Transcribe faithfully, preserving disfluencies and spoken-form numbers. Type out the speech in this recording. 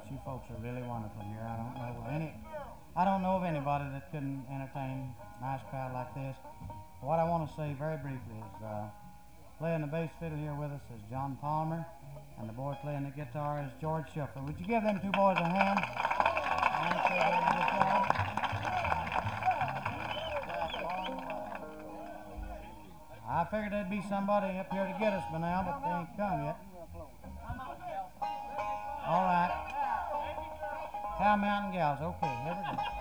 much. You folks are really wonderful here. I don't know of any, I don't know of anybody that couldn't entertain a nice crowd like this. What I want to say very briefly is, uh, playing the bass fiddle here with us is John Palmer, and the boy playing the guitar is George Shuffler. Would you give them two boys a hand? And say they're doing a good job. I figured there'd be somebody up here to get us by now, but they ain't come yet. All right. Cow Mountain Gals. Okay, here we go.